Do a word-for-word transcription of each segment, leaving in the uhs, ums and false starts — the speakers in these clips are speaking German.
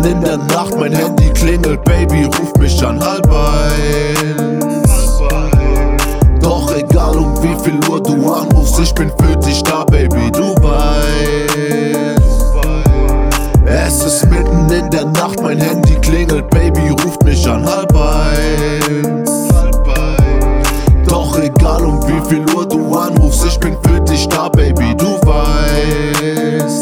in der Nacht, mein Handy klingelt, Baby, ruf mich an halb eins. Doch egal um wie viel Uhr du anrufst, ich bin für dich da, Baby, du weißt. Es ist mitten in der Nacht, mein Handy klingelt, Baby, ruft mich an halb eins. Doch egal um wie viel Uhr du anrufst, ich bin für dich da, Baby, du weißt.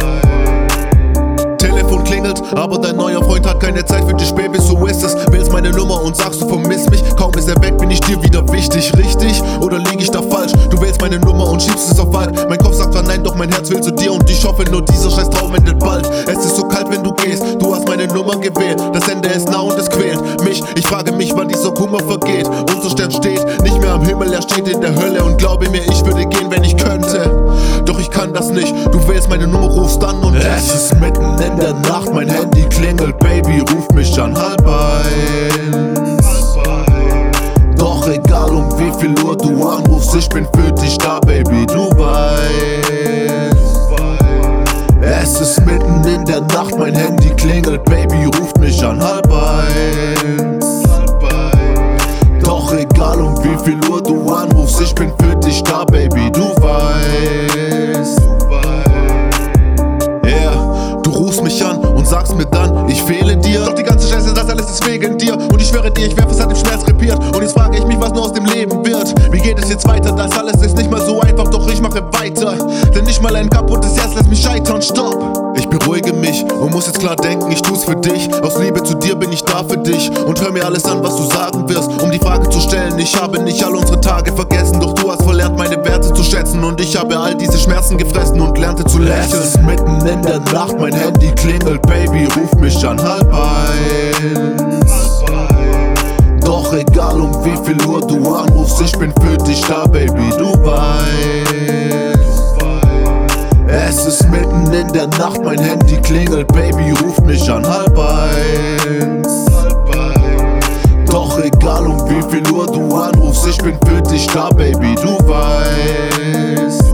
Telefon klingelt, aber dein neuer Freund hat keine Zeit für dich, Baby, so ist es. Wählst meine Nummer und sagst, du vermisst mich. Kaum ist er weg, bin ich dir wieder wichtig, richtig? Oder lieg ich da falsch? Du wählst meine Nummer und schiebst es auf Wald. Mein Kopf sagt zwar nein, doch mein Herz will zu dir und ich hoffe nur, dieser scheiß Traum endet bald. Es ist so kalt, wenn du gehst, du hast meine Nummer gewählt. Das Ende ist nah und es quält mich. Ich frage mich, wann dieser Kummer vergeht. Unser Stern steht nicht mehr am Himmel, er steht in der Hölle. Und glaube mir, ich würde gehen, wenn ich könnte. Doch ich kann das nicht, du wählst meine Nummer, rufst dann und es ist mitten in der Nacht, mein Handy klingelt, Baby, ruf mich an halb eins. Doch egal um wie viel Uhr du anrufst, ich bin für dich da, Baby, du weißt. Es ist mitten in der Nacht, mein Handy klingelt, Baby, ruft mich an halb eins. Doch egal um wie viel Uhr du anrufst, ich bin für dich da, Baby, du weißt. Yeah, du rufst mich an und sagst mir dann, ich fehle dir. Doch die ganze Scheiße, das alles ist wegen dir. Und ich schwöre dir, ich werfe es an dem Schmerz repiert. Und jetzt frage ich mich, was nur aus dem Leben wird. Wie geht es jetzt weiter? Das alles ist nicht mal so einfach, doch ich mache weiter. Denn nicht mal ein kaputtes Herz lässt mich scheitern, stopp. Ich beruhige mich und muss jetzt klar denken, ich tu's für dich. Aus Liebe zu dir bin ich da für dich. Und hör mir alles an, was du sagen wirst, um die Frage zu stellen. Ich habe nicht all unsere Tage vergessen, doch du hast verlernt, meine Werte zu schätzen. Und ich habe all diese Schmerzen gefressen und lernte zu lächeln. Es ist mitten in der Nacht, mein Handy klingelt, Baby, ruf mich an halb eins. Doch egal um wie viel Uhr du anrufst, ich bin für dich da, Baby, du weißt. Es ist mitten in der Nacht, mein Handy klingelt, Baby, ruft mich an halb eins. Doch egal um wie viel Uhr du anrufst, ich bin für dich da, Baby, du weißt.